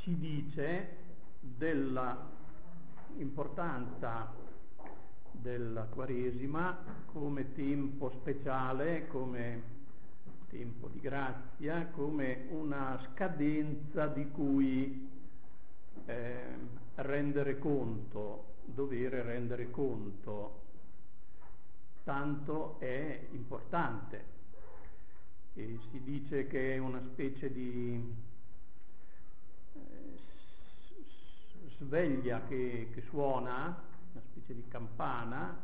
ci dice della importanza della Quaresima come tempo speciale, come tempo di grazia, come una scadenza di cui rendere conto, dovere rendere conto, tanto è importante. E si dice che è una specie di sveglia che suona, una specie di campana,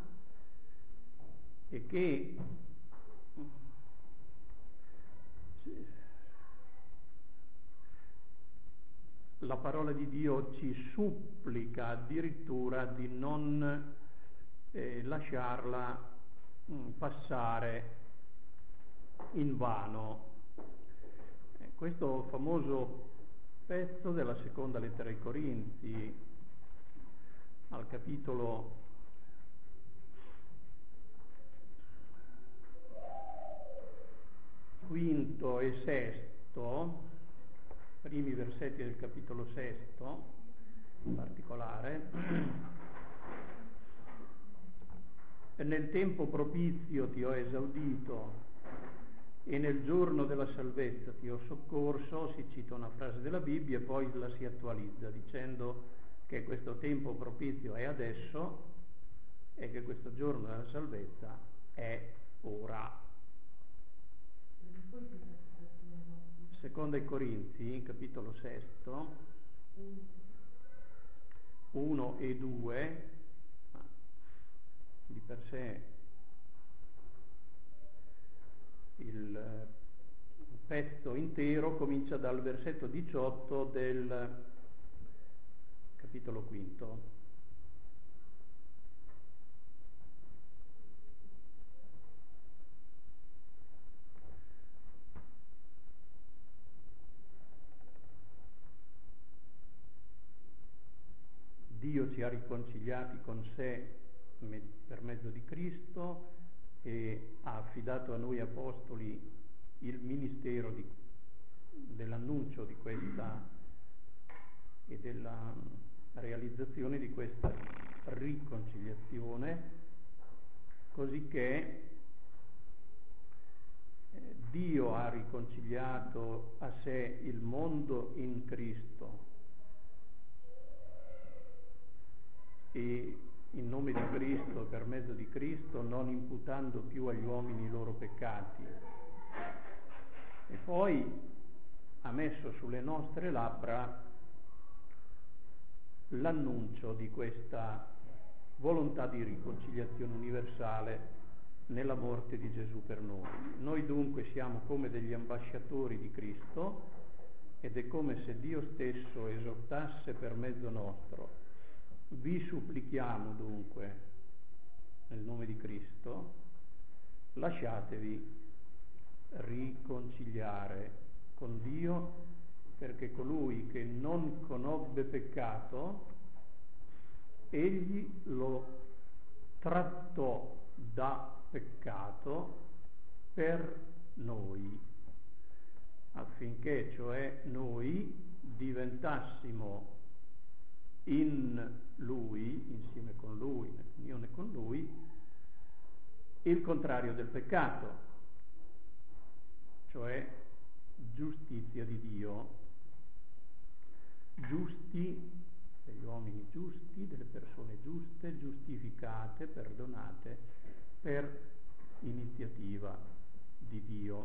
e che la parola di Dio ci supplica addirittura di non lasciarla passare in vano. Questo famoso pezzo della seconda lettera ai Corinzi, al capitolo 5 e 6, primi versetti del capitolo 6 in particolare: nel tempo propizio ti ho esaudito e nel giorno della salvezza ti ho soccorso. Si cita una frase della Bibbia e poi la si attualizza dicendo che questo tempo propizio è adesso e che questo giorno della salvezza è ora. Seconda ai Corinzi, capitolo 6, 1 e 2, di per sé il pezzo intero comincia dal versetto 18 del capitolo 5. Dio ci ha riconciliati con sé per mezzo di Cristo e ha affidato a noi apostoli il ministero dell'annuncio di questa e della realizzazione di questa riconciliazione, cosicché Dio ha riconciliato a sé il mondo in Cristo e in nome di Cristo, per mezzo di Cristo, non imputando più agli uomini i loro peccati. E poi ha messo sulle nostre labbra l'annuncio di questa volontà di riconciliazione universale nella morte di Gesù per noi. Noi dunque siamo come degli ambasciatori di Cristo ed è come se Dio stesso esortasse per mezzo nostro: vi supplichiamo dunque nel nome di Cristo, lasciatevi riconciliare con Dio, perché colui che non conobbe peccato, egli lo trattò da peccato per noi, affinché cioè noi diventassimo in Lui, insieme con Lui, in unione con Lui, il contrario del peccato, cioè giustizia di Dio, giusti, degli uomini giusti, delle persone giuste, giustificate, perdonate per iniziativa di Dio.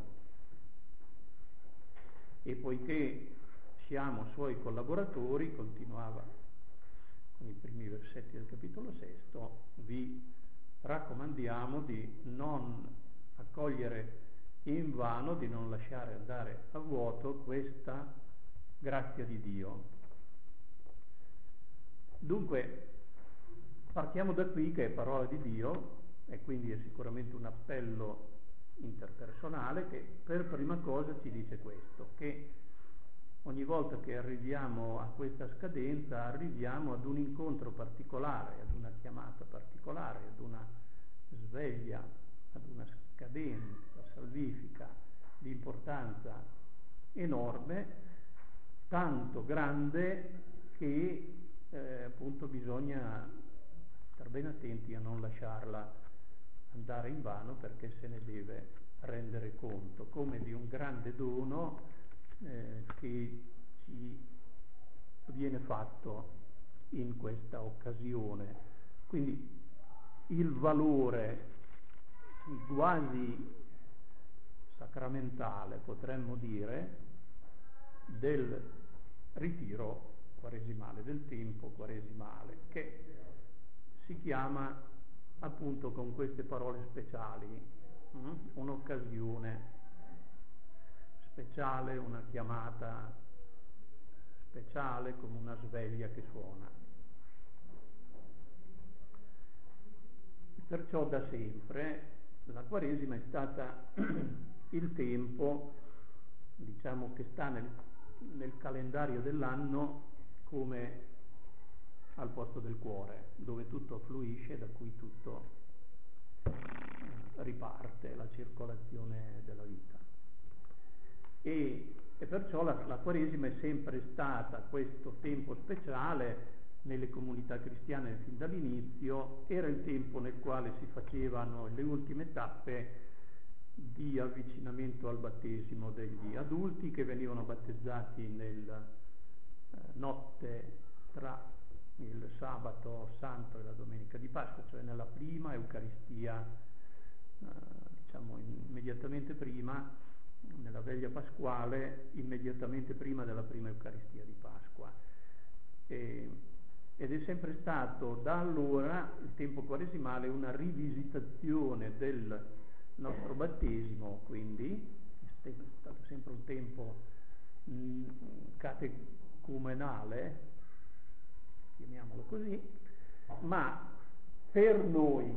E poiché siamo suoi collaboratori, continuava con i primi versetti del capitolo 6, vi raccomandiamo di non accogliere in vano, di non lasciare andare a vuoto questa grazia di Dio. Dunque, partiamo da qui, che è parola di Dio, e quindi è sicuramente un appello interpersonale che per prima cosa ci dice questo, che ogni volta che arriviamo a questa scadenza arriviamo ad un incontro particolare, ad una chiamata particolare, ad una sveglia, ad una scadenza salvifica di importanza enorme, tanto grande che appunto bisogna stare ben attenti a non lasciarla andare in vano, perché se ne deve rendere conto come di un grande dono che ci viene fatto in questa occasione. Quindi il valore quasi sacramentale, potremmo dire, del ritiro quaresimale, del tempo quaresimale, che si chiama appunto con queste parole speciali, un'occasione speciale, una chiamata speciale, come una sveglia che suona. Perciò da sempre la Quaresima è stata il tempo, diciamo, che sta nel calendario dell'anno come al posto del cuore, dove tutto fluisce, da cui tutto riparte, la circolazione della vita. E perciò la Quaresima è sempre stata questo tempo speciale nelle comunità cristiane fin dall'inizio. Era il tempo nel quale si facevano le ultime tappe di avvicinamento al battesimo degli adulti, che venivano battezzati nella notte tra il sabato santo e la domenica di Pasqua, cioè nella prima Eucaristia, diciamo immediatamente prima, nella veglia pasquale, immediatamente prima della prima Eucaristia di Pasqua. Ed è sempre stato da allora il tempo quaresimale una rivisitazione del nostro battesimo, quindi è stato sempre un tempo catecumenale, chiamiamolo così, ma per noi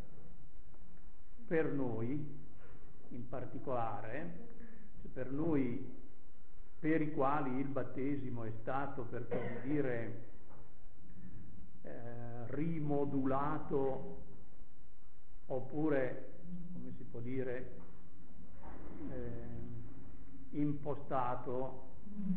in particolare, per noi per i quali il battesimo è stato, per così dire, rimodulato, oppure, come si può dire, impostato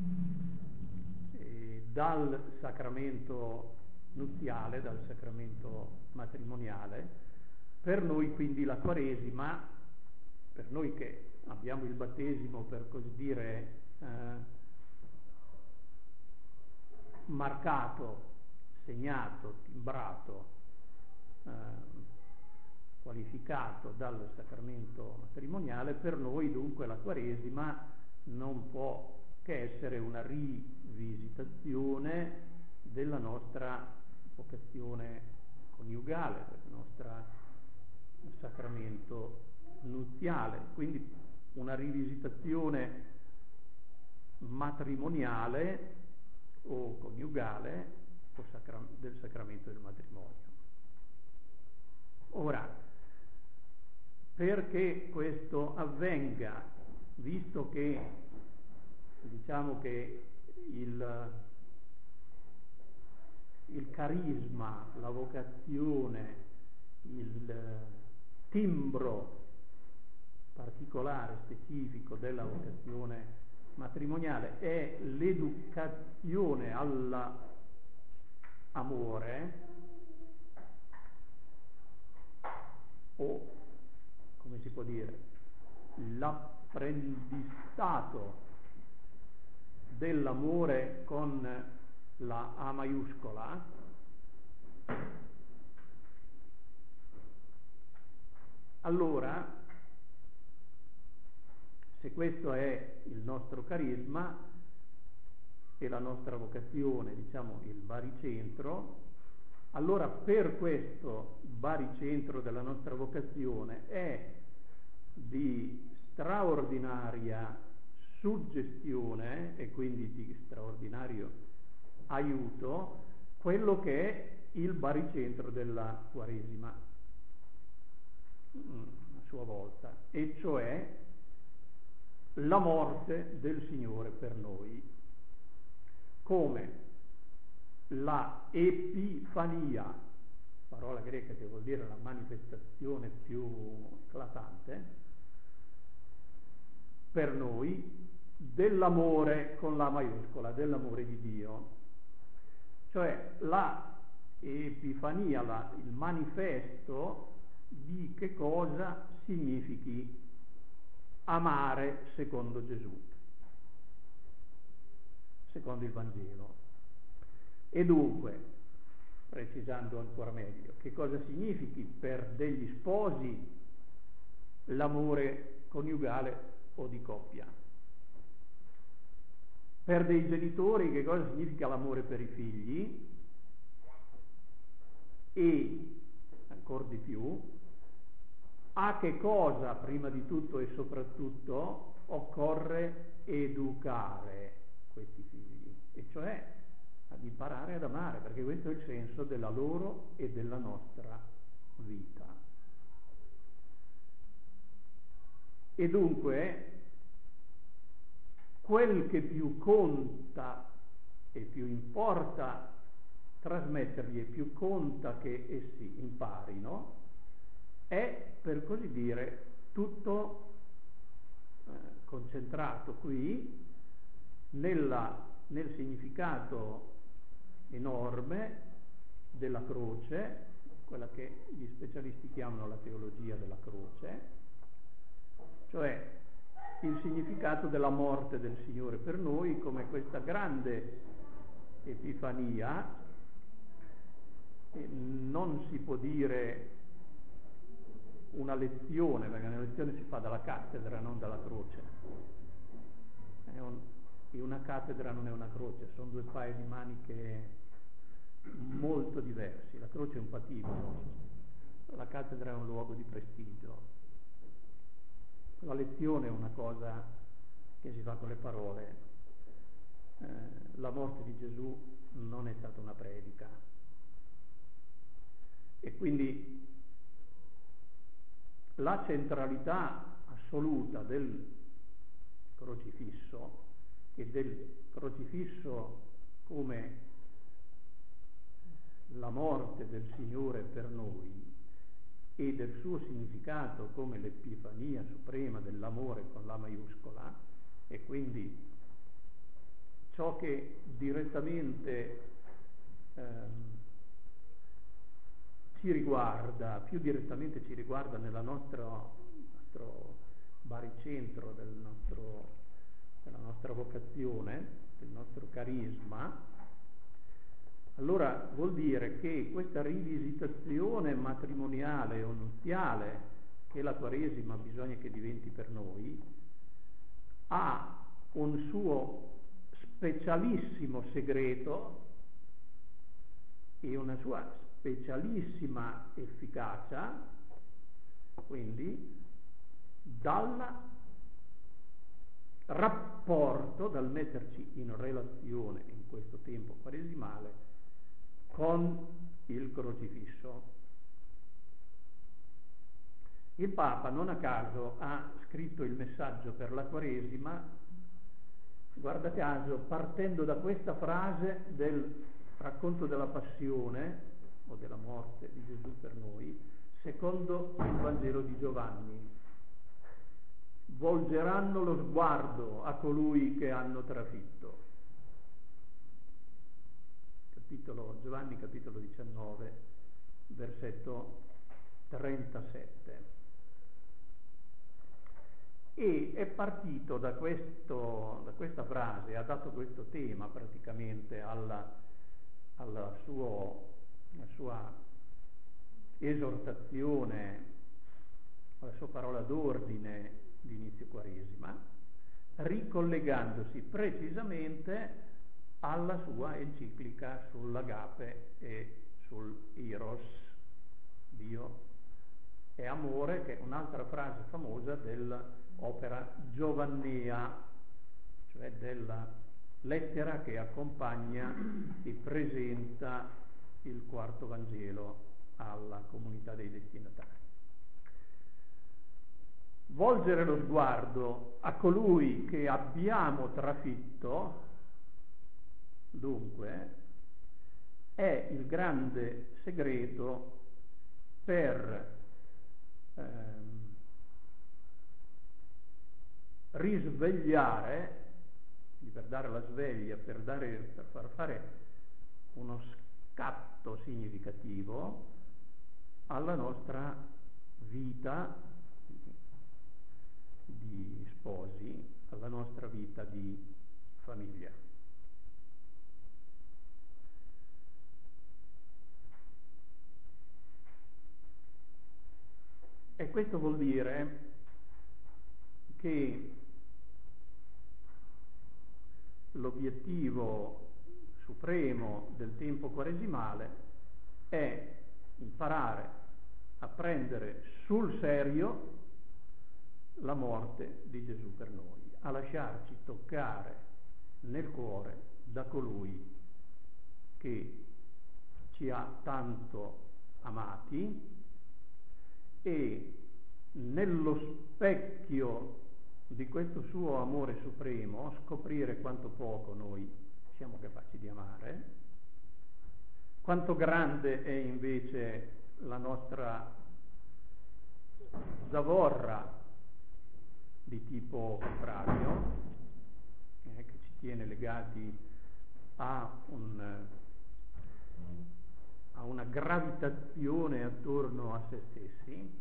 dal sacramento nuziale, dal sacramento matrimoniale. Per noi quindi la Quaresima, per noi che abbiamo il battesimo, per così dire, marcato, segnato, timbrato, qualificato dal sacramento matrimoniale, per noi dunque la Quaresima non può che essere una rivisitazione della nostra vocazione coniugale, del nostro sacramento nuziale, quindi una rivisitazione matrimoniale o coniugale o del sacramento del matrimonio. Ora, perché questo avvenga, visto che diciamo che il carisma, la vocazione, il timbro particolare, specifico della vocazione matrimoniale è l'educazione all'amore, o come si può dire, l'apprendistato dell'amore con la A maiuscola, allora, se questo è il nostro carisma e la nostra vocazione, diciamo il baricentro, allora per questo baricentro della nostra vocazione è di straordinaria suggestione e quindi di straordinario aiuto quello che è il baricentro della Quaresima a sua volta, e cioè la morte del Signore per noi, come la epifania, parola greca che vuol dire la manifestazione più eclatante, per noi dell'amore con la maiuscola, dell'amore di Dio. Cioè la Epifania, il manifesto di che cosa significhi amare secondo Gesù, secondo il Vangelo. E dunque, precisando ancora meglio, che cosa significhi per degli sposi l'amore coniugale o di coppia? Per dei genitori che cosa significa l'amore per i figli? E ancora di più, a che cosa prima di tutto e soprattutto occorre educare questi figli, e cioè ad imparare ad amare, perché questo è il senso della loro e della nostra vita. E dunque quel che più conta e più importa trasmettergli e più conta che essi imparino è, per così dire, tutto concentrato qui nel significato enorme della croce, quella che gli specialisti chiamano la teologia della croce, cioè il significato della morte del Signore per noi come questa grande epifania. Non si può dire una lezione, perché una lezione si fa dalla cattedra, non dalla croce. E una cattedra non è una croce, sono due paia di maniche molto diversi. La croce è un patibolo, la cattedra è un luogo di prestigio. La lezione è una cosa che si fa con le parole. La morte di Gesù non è stata una predica. E quindi la centralità assoluta del crocifisso e del crocifisso come la morte del Signore per noi e del suo significato come l'epifania suprema dell'amore con la maiuscola, e quindi ciò che direttamente ci riguarda, più direttamente ci riguarda nella nostro baricentro della nostra vocazione, del nostro carisma, allora vuol dire che questa rivisitazione matrimoniale o nuziale che la Quaresima bisogna che diventi per noi ha un suo specialissimo segreto e una sua specialissima efficacia, quindi dal rapporto, dal metterci in relazione in questo tempo quaresimale con il crocifisso. Il Papa non a caso ha scritto il messaggio per la Quaresima, guarda caso, partendo da questa frase del racconto della passione o della morte di Gesù per noi, secondo il Vangelo di Giovanni. Volgeranno lo sguardo a colui che hanno trafitto. Giovanni capitolo 19, versetto 37. E è partito da questa frase, ha dato questo tema praticamente alla sua esortazione, alla sua parola d'ordine di inizio Quaresima, ricollegandosi precisamente alla sua enciclica sull'agape e sul eros, Dio è amore, che è un'altra frase famosa dell'opera Giovannea, cioè della lettera che accompagna e presenta il quarto Vangelo alla comunità dei destinatari. Volgere lo sguardo a colui che abbiamo trafitto, dunque, è il grande segreto per risvegliare per dare la sveglia, per far fare uno scatto significativo alla nostra vita di sposi, alla nostra vita di famiglia. E questo vuol dire che l'obiettivo supremo del tempo quaresimale è imparare a prendere sul serio la morte di Gesù per noi, a lasciarci toccare nel cuore da colui che ci ha tanto amati e nello specchio di questo suo amore supremo scoprire quanto poco noi siamo capaci di amare, quanto grande è invece la nostra zavorra di tipo contrario, che ci tiene legati a una gravitazione attorno a se stessi,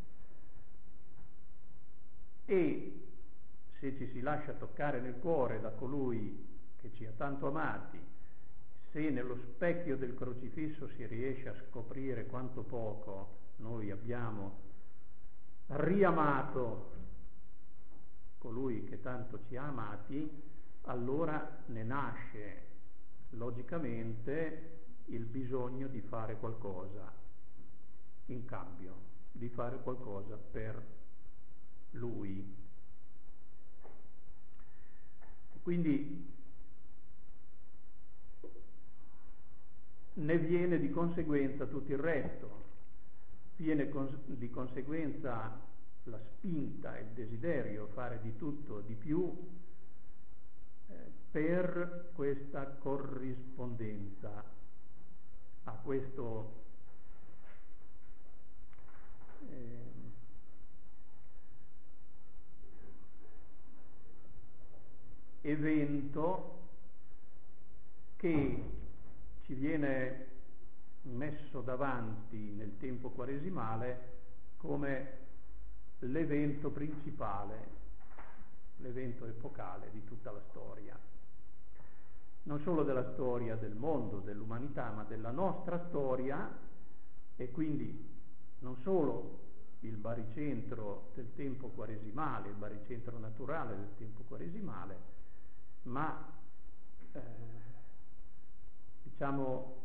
e se ci si lascia toccare nel cuore da colui che ci ha tanto amati, se nello specchio del crocifisso si riesce a scoprire quanto poco noi abbiamo riamato colui che tanto ci ha amati, allora ne nasce logicamente il bisogno di fare qualcosa in cambio, di fare qualcosa per lui. Quindi ne viene di conseguenza tutto il resto, viene di conseguenza la spinta, il desiderio fare di tutto di più per questa corrispondenza a questo evento che ci viene messo davanti nel tempo quaresimale come l'evento principale, l'evento epocale di tutta la storia. Non solo della storia del mondo, dell'umanità, ma della nostra storia, e quindi non solo il baricentro del tempo quaresimale, il baricentro naturale del tempo quaresimale, ma diciamo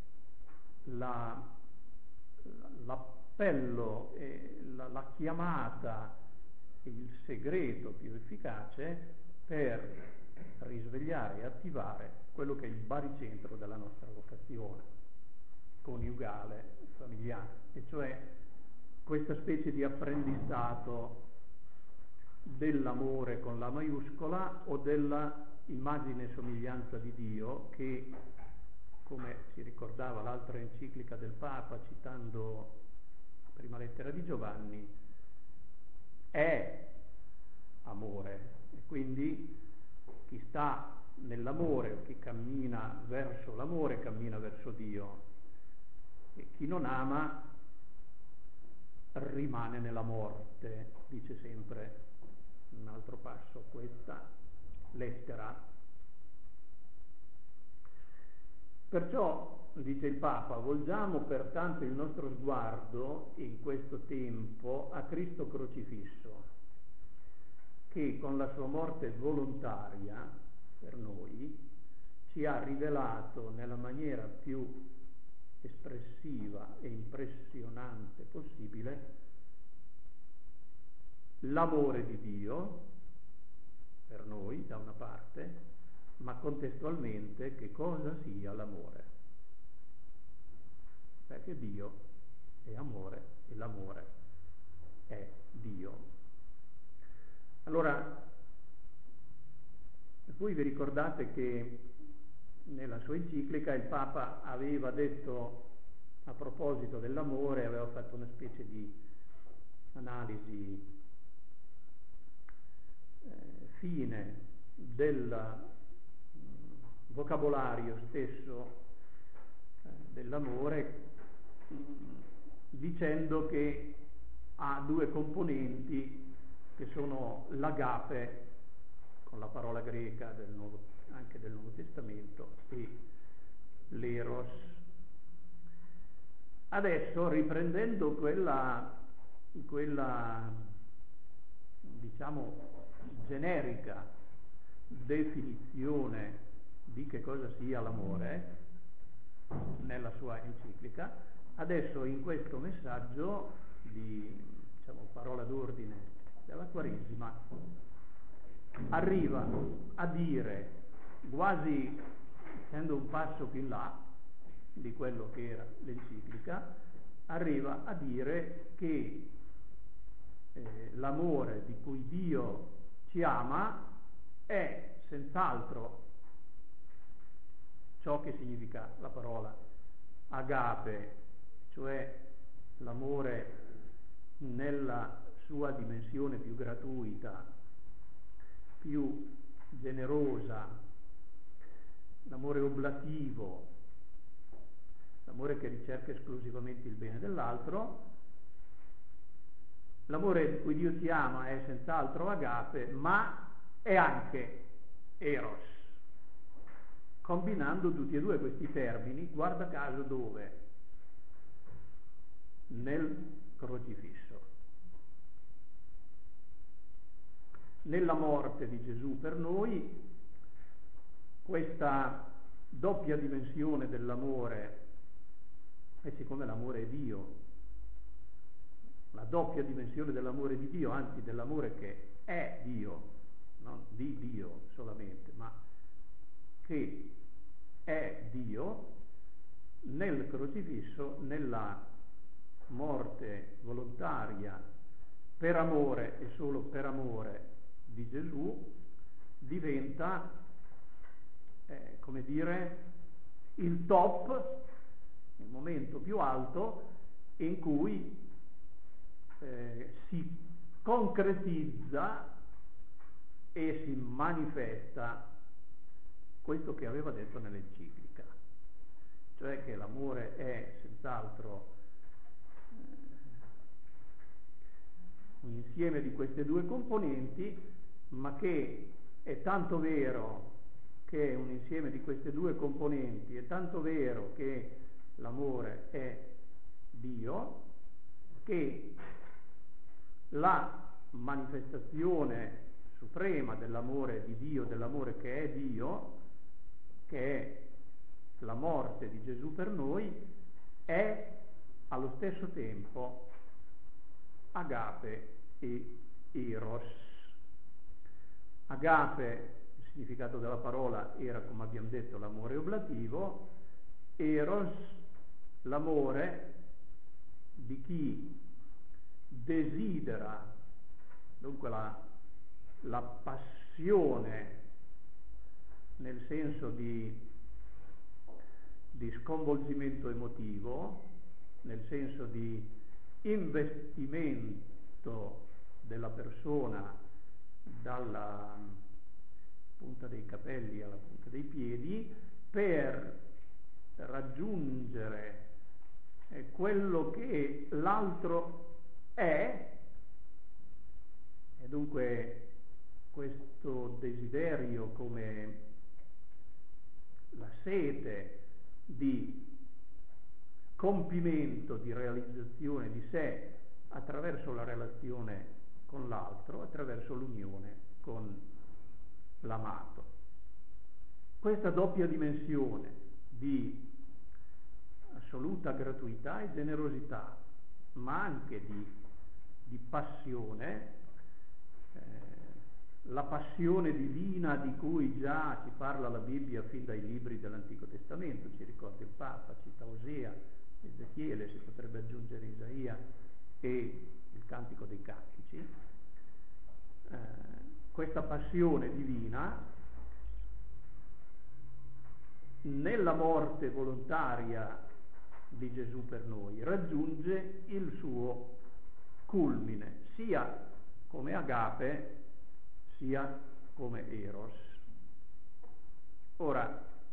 l'appello, la chiamata, il segreto più efficace per risvegliare e attivare quello che è il baricentro della nostra vocazione coniugale, familiare, e cioè questa specie di apprendistato dell'amore con la maiuscola o della immagine e somiglianza di Dio che, come si ricordava l'altra enciclica del Papa citando la prima lettera di Giovanni, è amore, e quindi chi sta nell'amore o chi cammina verso l'amore cammina verso Dio, e chi non ama rimane nella morte, dice sempre un altro passo questa lettera. Perciò, dice il Papa, volgiamo pertanto il nostro sguardo in questo tempo a Cristo crocifisso, che con la sua morte volontaria per noi ci ha rivelato nella maniera più espressiva e impressionante possibile l'amore di Dio per noi da una parte, ma contestualmente che cosa sia l'amore, perché Dio è amore e l'amore è Dio. Allora, voi vi ricordate che nella sua enciclica il Papa aveva detto, a proposito dell'amore, aveva fatto una specie di analisi fine vocabolario stesso dell'amore, dicendo che ha due componenti che sono l'agape, con la parola greca anche del Nuovo Testamento, e l'eros. Adesso, riprendendo quella diciamo generica definizione di che cosa sia l'amore nella sua enciclica, adesso in questo messaggio di parola d'ordine della Quaresima arriva a dire, quasi essendo un passo più in là di quello che era l'enciclica, arriva a dire che l'amore di cui Dio ci ama è senz'altro ciò che significa la parola agape, cioè l'amore nella sua dimensione più gratuita, più generosa, l'amore oblativo, l'amore che ricerca esclusivamente il bene dell'altro. L'amore di cui Dio ti ama è senz'altro agape, ma è anche eros, combinando tutti e due questi termini, guarda caso dove? Nel crocifisso. Nella morte di Gesù per noi, questa doppia dimensione dell'amore, e siccome l'amore è Dio, la doppia dimensione dell'amore di Dio, anzi dell'amore che è Dio, non di Dio solamente, ma che è Dio, nel crocifisso, nella morte volontaria per amore e solo per amore di Gesù, diventa, come dire, il top, il momento più alto in cui si concretizza e si manifesta questo che aveva detto nell'enciclica, cioè che l'amore è senz'altro un insieme di queste due componenti, ma che è tanto vero che è un insieme di queste due componenti, è tanto vero che l'amore è Dio, che la manifestazione suprema dell'amore di Dio, dell'amore che è Dio, che è la morte di Gesù per noi, è allo stesso tempo agape e eros. Agape, il significato della parola era, come abbiamo detto, l'amore oblativo, eros, l'amore di chi desidera, dunque la passione nel senso di sconvolgimento emotivo, nel senso di investimento della persona dalla punta dei capelli alla punta dei piedi per raggiungere quello che l'altro è, e dunque questo desiderio come la sete di compimento, di realizzazione di sé attraverso la relazione con l'altro, attraverso l'unione con l'amato. Questa doppia dimensione di assoluta gratuità e generosità, ma anche di passione, la passione divina di cui già ci parla la Bibbia fin dai libri dell'Antico Testamento, ci ricorda il Papa, cita Osea, Ezechiele, si potrebbe aggiungere Isaia e il Cantico dei Cantici. Questa passione divina nella morte volontaria di Gesù per noi raggiunge il suo culmine, sia come agape sia come eros. Ora,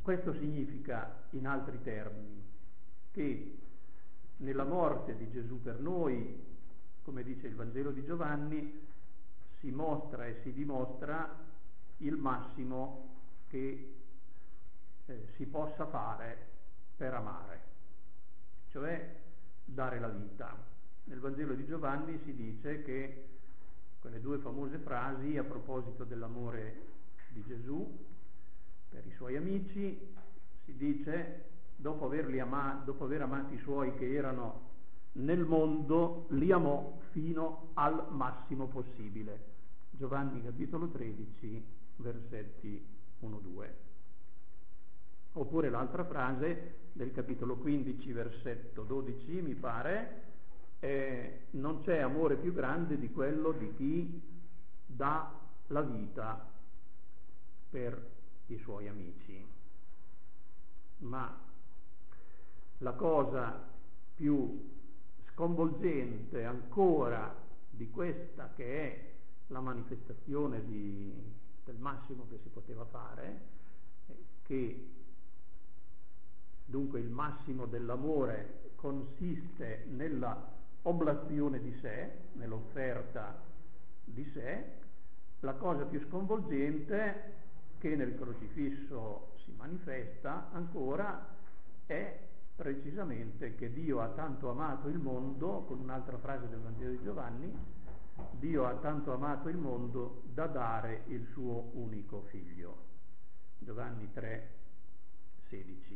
Questo significa, in altri termini, che nella morte di Gesù per noi, come dice il Vangelo di Giovanni, si mostra e si dimostra il massimo che si possa fare per amare, cioè dare la vita. Nel Vangelo di Giovanni si dice che quelle due famose frasi a proposito dell'amore di Gesù per i suoi amici, si dice, dopo aver amati i suoi che erano nel mondo, li amò fino al massimo possibile. Giovanni capitolo 13, versetti 1-2. Oppure l'altra frase del capitolo 15, versetto 12, mi pare, non c'è amore più grande di quello di chi dà la vita per i suoi amici. Ma la cosa più sconvolgente ancora di questa, che è la manifestazione del massimo che si poteva fare, che dunque il massimo dell'amore consiste nella oblazione di sé, nell'offerta di sé, la cosa più sconvolgente che nel crocifisso si manifesta ancora è precisamente che Dio ha tanto amato il mondo, con un'altra frase del Vangelo di Giovanni, Dio ha tanto amato il mondo da dare il suo unico figlio. Giovanni 3,16.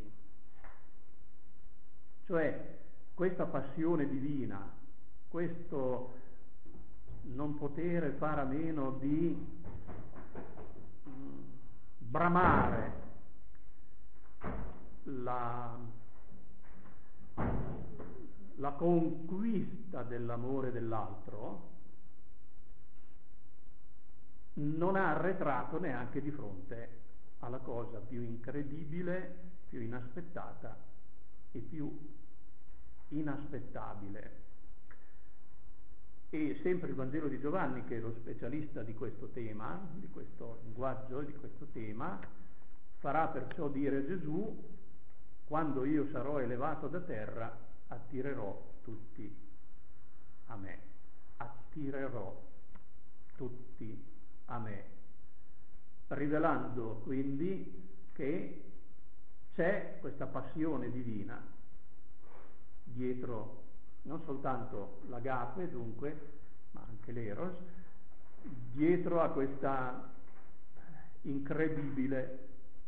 Cioè questa passione divina, questo non potere fare a meno di bramare la conquista dell'amore dell'altro, non ha arretrato neanche di fronte alla cosa più incredibile, più inaspettata e più inaspettabile. E sempre il Vangelo di Giovanni, che è lo specialista di questo tema, di questo linguaggio, di questo tema, farà perciò dire a Gesù: quando io sarò elevato da terra, attirerò tutti a me. Attirerò tutti a me. Rivelando quindi che c'è questa passione divina dietro non soltanto l'agape, dunque, ma anche l'eros, dietro a questo incredibile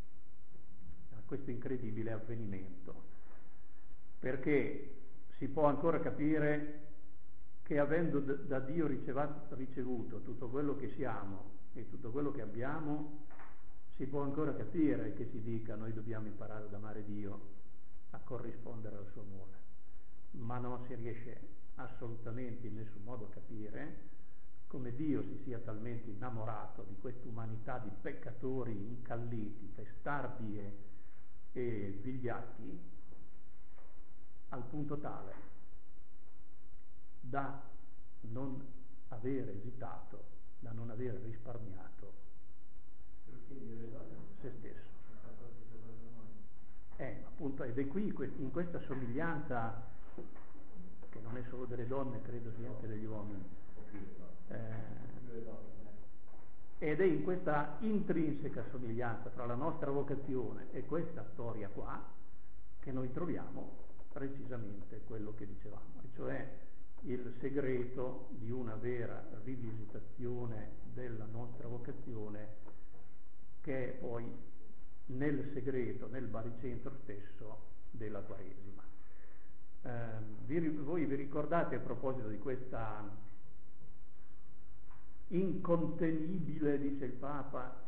avvenimento, perché si può ancora capire che, avendo da Dio ricevuto tutto quello che siamo e tutto quello che abbiamo, si può ancora capire che si dica: noi dobbiamo imparare ad amare Dio, a corrispondere al suo amore. Ma non si riesce assolutamente in nessun modo a capire come Dio si sia talmente innamorato di questa umanità di peccatori incalliti, testardi e vigliacchi, al punto tale da non aver esitato, da non aver risparmiato se stesso. Appunto, ed è qui, in questa somiglianza, che non è solo delle donne, credo sia anche degli uomini, ed è in questa intrinseca somiglianza fra la nostra vocazione e questa storia qua che noi troviamo precisamente quello che dicevamo, e cioè il segreto di una vera rivisitazione della nostra vocazione, che è poi nel segreto, nel baricentro stesso della Quaresima. Voi vi ricordate, a proposito di questa incontenibile, dice il Papa,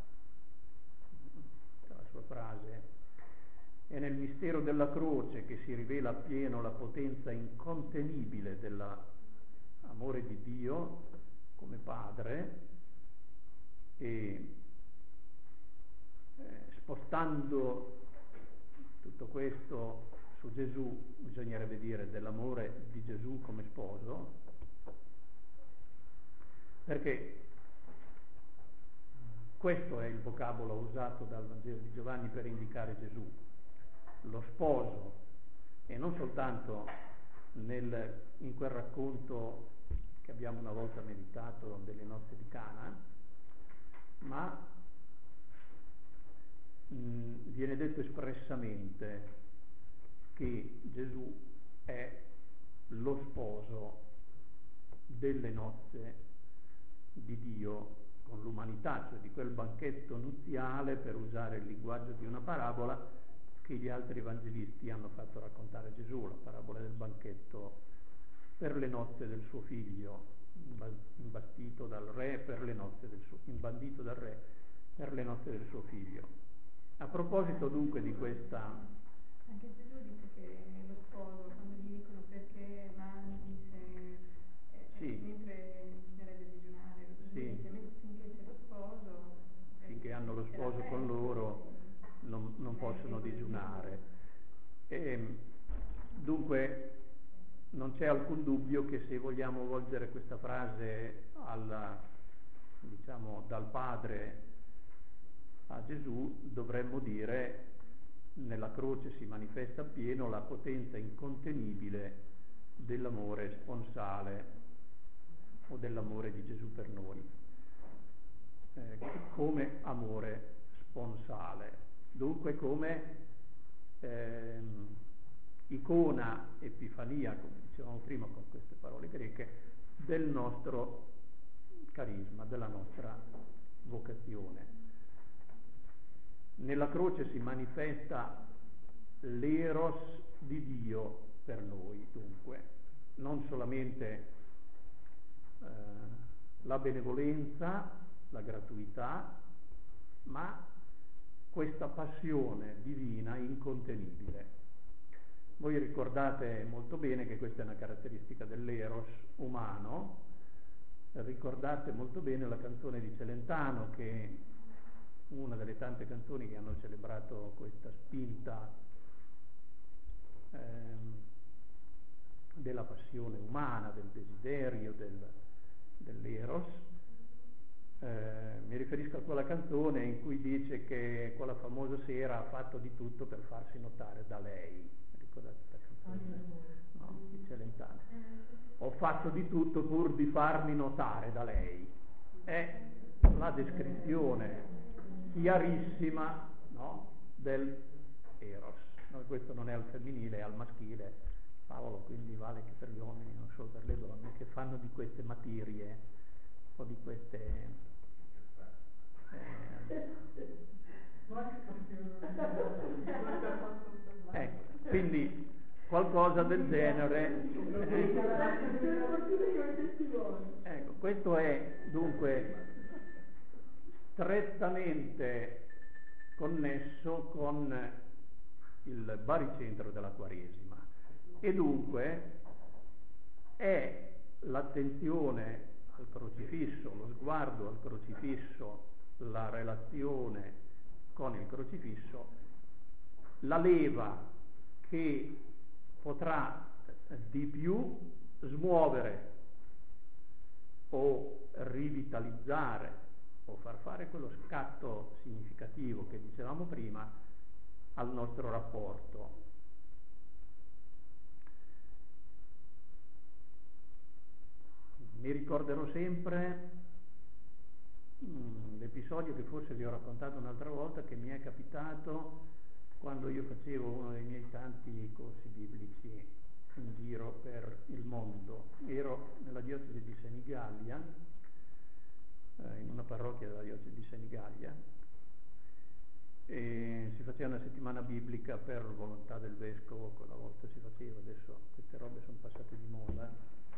la sua frase, è nel mistero della croce che si rivela appieno la potenza incontenibile dell'amore di Dio come Padre, e spostando tutto questo su Gesù, bisognerebbe dire dell'amore di Gesù come sposo, perché questo è il vocabolo usato dal Vangelo di Giovanni per indicare Gesù, lo sposo, e non soltanto in quel racconto che abbiamo una volta meditato delle nozze di Cana, ma viene detto espressamente che Gesù è lo sposo delle nozze di Dio con l'umanità, cioè di quel banchetto nuziale, per usare il linguaggio di una parabola che gli altri evangelisti hanno fatto raccontare a Gesù, la parabola del banchetto per le nozze del suo figlio, imbastito dal re per le nozze imbandito dal re per le nozze del suo figlio. A proposito dunque di questa... Anche Gesù dice che lo sposo, quando gli dicono perché mangi, sì, mentre bisognerebbe digiunare, sì, finché c'è lo sposo, finché hanno lo sposo con loro non possono digiunare. Dunque non c'è alcun dubbio che se vogliamo volgere questa frase dal Padre a Gesù, dovremmo dire: nella croce si manifesta appieno la potenza incontenibile dell'amore sponsale o dell'amore di Gesù per noi, come amore sponsale, dunque come icona, epifania, come dicevamo prima con queste parole greche, del nostro carisma, della nostra vocazione. Nella croce si manifesta l'eros di Dio per noi, dunque, non solamente la benevolenza, la gratuità, ma questa passione divina incontenibile. Voi ricordate molto bene che questa è una caratteristica dell'eros umano, ricordate molto bene la canzone di Celentano, che una delle tante canzoni che hanno celebrato questa spinta della passione umana, del desiderio, dell'eros. Mi riferisco a quella canzone in cui dice che quella famosa sera ha fatto di tutto per farsi notare da lei. Ricordate questa canzone? No, di Celentano. Ho fatto di tutto pur di farmi notare da lei. È la descrizione chiarissima, no, del eros. No, questo non è al femminile, è al maschile, Paolo, quindi vale che per gli uomini, non solo per le donne, che fanno di queste materie o di queste ecco, quindi qualcosa del genere. Ecco, questo è dunque strettamente connesso con il baricentro della Quaresima, e dunque è l'attenzione al crocifisso, lo sguardo al crocifisso, la relazione con il crocifisso, la leva che potrà di più smuovere o rivitalizzare o far fare quello scatto significativo che dicevamo prima al nostro rapporto. Mi ricorderò sempre l'episodio che forse vi ho raccontato un'altra volta, che mi è capitato quando io facevo uno dei miei tanti corsi biblici in giro per il mondo. Ero nella diocesi di Senigallia, in una parrocchia della diocesi di Senigallia, e si faceva una settimana biblica per volontà del vescovo. Quella volta si faceva, adesso queste robe sono passate di moda,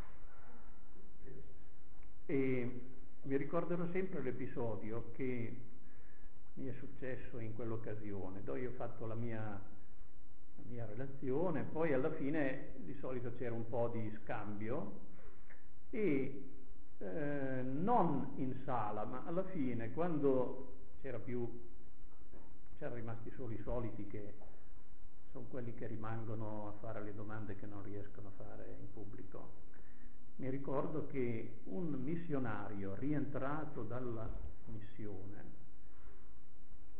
e mi ricorderò sempre l'episodio che mi è successo in quell'occasione, dove io ho fatto la mia relazione, poi alla fine di solito c'era un po' di scambio, e non in sala, ma alla fine, quando c'erano rimasti solo i soliti, che sono quelli che rimangono a fare le domande che non riescono a fare in pubblico. Mi ricordo che un missionario rientrato dalla missione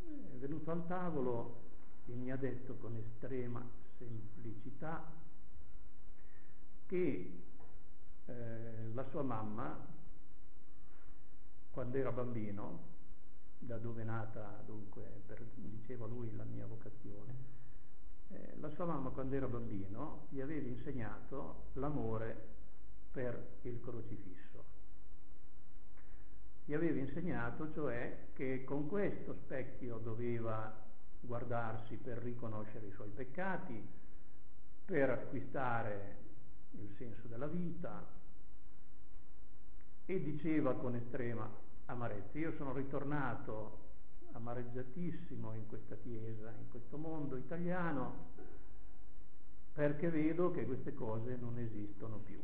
È venuto al tavolo e mi ha detto con estrema semplicità che la sua mamma, quando era bambino, da dove è nata dunque, diceva lui, la mia vocazione, la sua mamma quando era bambino gli aveva insegnato l'amore per il crocifisso. Gli aveva insegnato cioè che con questo specchio doveva guardarsi per riconoscere i suoi peccati, per acquistare il senso della vita, e diceva con estrema amarezza: io sono ritornato amareggiatissimo in questa chiesa, in questo mondo italiano, perché vedo che queste cose non esistono più.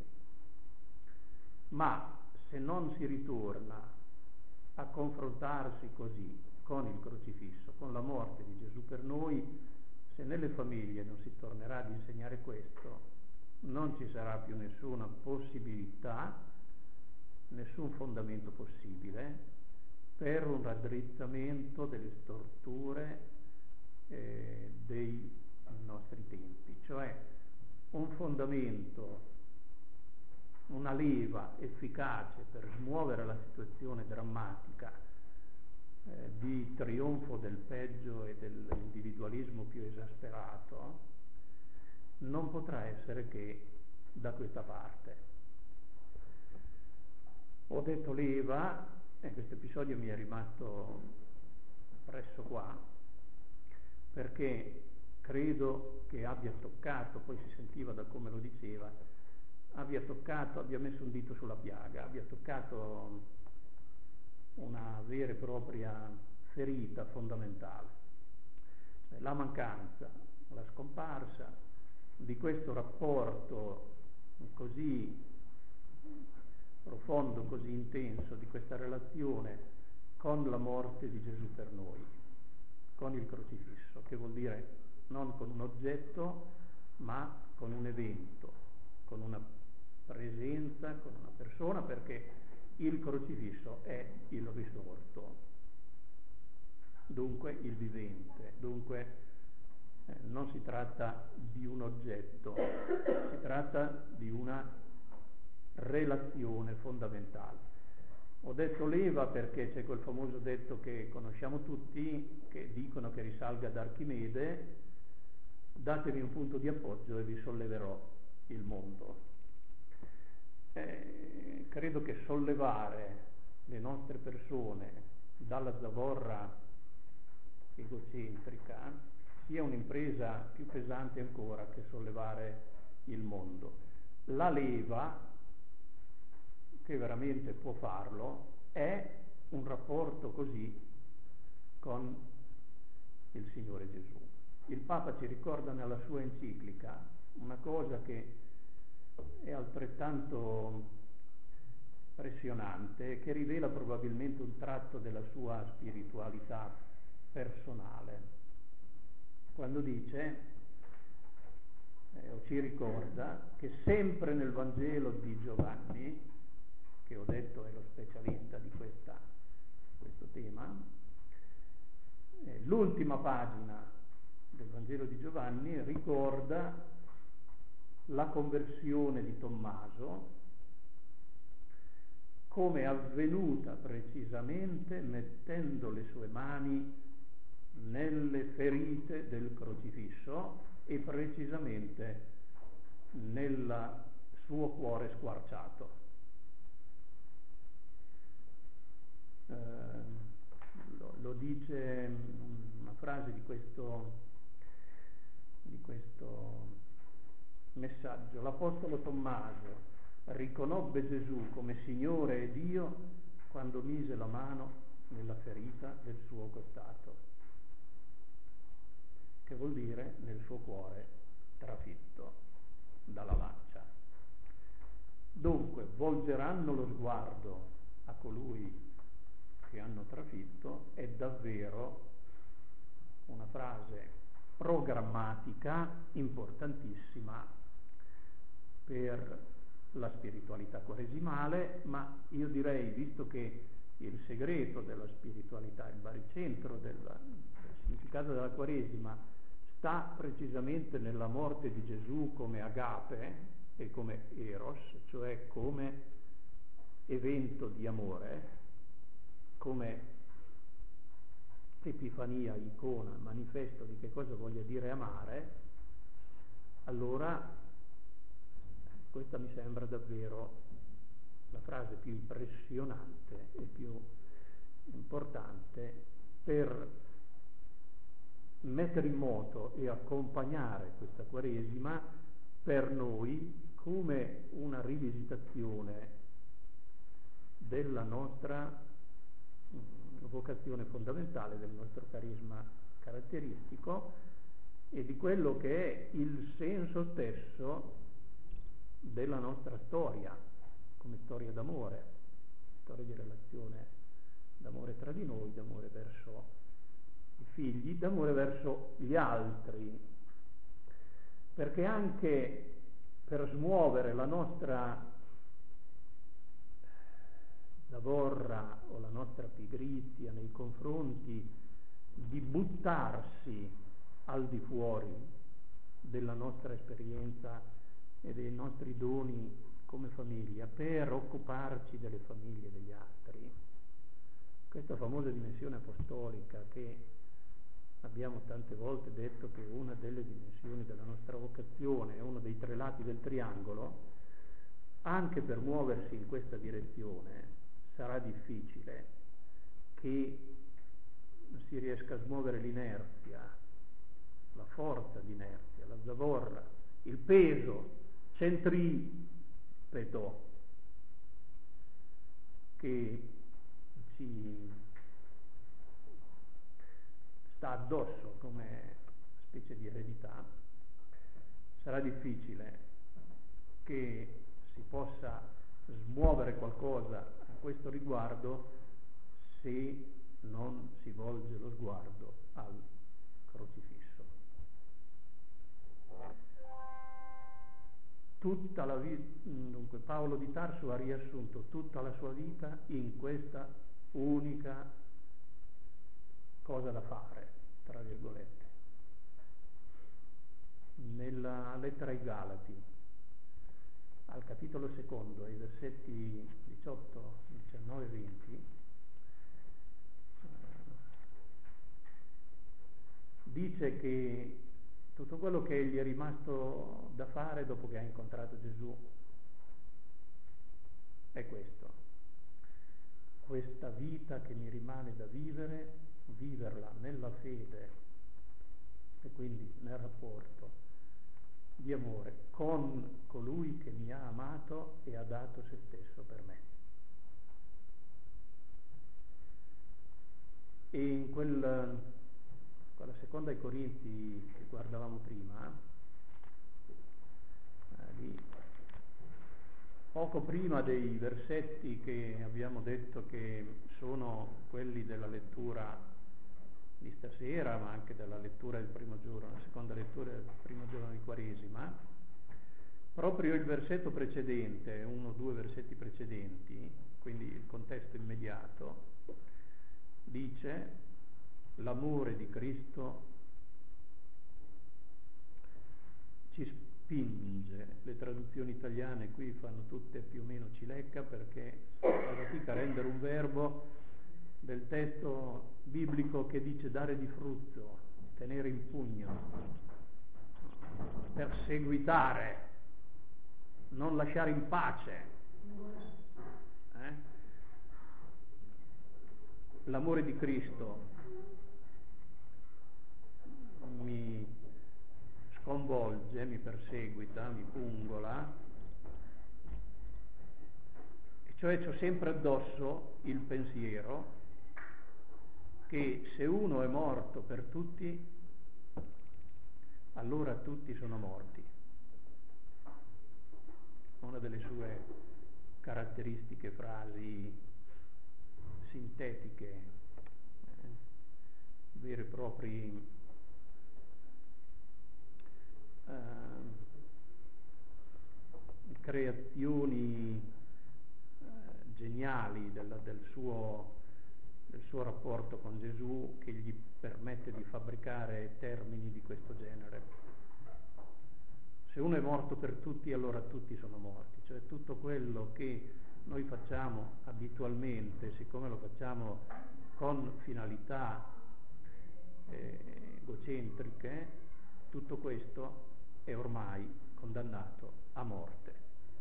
Ma se non si ritorna a confrontarsi così con il crocifisso, con la morte di Gesù per noi, se nelle famiglie non si tornerà ad insegnare questo, non ci sarà più nessuna possibilità, nessun fondamento possibile per un raddrizzamento delle storture dei nostri tempi, cioè un fondamento, una leva efficace per smuovere la situazione drammatica di trionfo del peggio e dell'individualismo più esasperato, non potrà essere che da questa parte. Ho detto leva, e questo episodio mi è rimasto presso qua, perché credo che abbia toccato, poi si sentiva da come lo diceva, abbia messo un dito sulla piaga, abbia toccato una vera e propria ferita fondamentale. La mancanza, la scomparsa di questo rapporto così profondo, così intenso, di questa relazione con la morte di Gesù per noi, con il crocifisso, che vuol dire non con un oggetto, ma con un evento, con una presenza, con una persona, perché il crocifisso è il risorto, dunque il vivente, dunque non si tratta di un oggetto, si tratta di una relazione fondamentale. Ho detto leva perché c'è quel famoso detto che conosciamo tutti, che dicono che risalga ad Archimede: datemi un punto di appoggio e vi solleverò il mondo. Credo che sollevare le nostre persone dalla zavorra egocentrica sia un'impresa più pesante ancora che sollevare il mondo. La leva che veramente può farlo è un rapporto così con il Signore Gesù. Il Papa ci ricorda nella sua enciclica una cosa che è altrettanto impressionante, che rivela probabilmente un tratto della sua spiritualità personale, quando dice o ci ricorda che sempre nel Vangelo di Giovanni, che ho detto è lo specialista di questo tema, l'ultima pagina del Vangelo di Giovanni ricorda la conversione di Tommaso come avvenuta precisamente mettendo le sue mani nelle ferite del crocifisso e precisamente nel suo cuore squarciato. Lo dice una frase di questo messaggio: l'Apostolo Tommaso riconobbe Gesù come Signore e Dio quando mise la mano nella ferita del suo costato, che vuol dire nel suo cuore trafitto dalla lancia. Dunque volgeranno lo sguardo a colui che hanno trafitto è davvero una frase programmatica importantissima per la spiritualità quaresimale, ma io direi, visto che il segreto della spiritualità, il baricentro del significato della Quaresima sta precisamente nella morte di Gesù come agape e come eros, cioè come evento di amore, come epifania, icona, manifesto di che cosa voglia dire amare. Allora questa mi sembra davvero la frase più impressionante e più importante per mettere in moto e accompagnare questa Quaresima per noi come una rivisitazione della nostra vocazione fondamentale, del nostro carisma caratteristico e di quello che è il senso stesso della nostra storia, come storia d'amore, storia di relazione d'amore tra di noi, d'amore verso i figli, d'amore verso gli altri, perché anche per smuovere la nostra zavorra o la nostra pigrizia nei confronti di buttarsi al di fuori della nostra esperienza e dei nostri doni come famiglia per occuparci delle famiglie degli altri, questa famosa dimensione apostolica che abbiamo tante volte detto che è una delle dimensioni della nostra vocazione, è uno dei tre lati del triangolo, anche per muoversi in questa direzione sarà difficile che si riesca a smuovere l'inerzia, la forza di inerzia, la zavorra, il peso centripeto che ci sta addosso come specie di eredità. Sarà difficile che si possa smuovere qualcosa a questo riguardo se non si volge lo sguardo al crocifisso. Tutta la dunque Paolo di Tarso ha riassunto tutta la sua vita in questa unica cosa da fare, tra virgolette. Nella lettera ai Galati, al capitolo 2, ai versetti 18, 19 e 20, dice che tutto quello che gli è rimasto da fare dopo che ha incontrato Gesù è questo: questa vita che mi rimane da vivere, viverla nella fede e quindi nel rapporto di amore con colui che mi ha amato e ha dato se stesso per me. E in quella seconda ai Corinti che guardavamo prima, lì, poco prima dei versetti che abbiamo detto che sono quelli della lettura di stasera, ma anche della lettura del primo giorno, la seconda lettura del primo giorno di Quaresima, proprio il versetto precedente, uno o due versetti precedenti, quindi il contesto immediato, dice: l'amore di Cristo ci spinge. Le traduzioni italiane qui fanno tutte più o meno cilecca, perché fa fatica a rendere un verbo del testo biblico che dice dare di frutto, tenere in pugno, perseguitare, non lasciare in pace. L'amore di Cristo mi sconvolge, mi perseguita, mi pungola, e cioè c'ho sempre addosso il pensiero che se uno è morto per tutti, allora tutti sono morti. Una delle sue caratteristiche frasi sintetiche, veri e propri creazioni geniali del suo rapporto con Gesù, che gli permette di fabbricare termini di questo genere. Se uno è morto per tutti, allora tutti sono morti, cioè tutto quello che noi facciamo abitualmente, siccome lo facciamo con finalità egocentriche, tutto questo è ormai condannato a morte.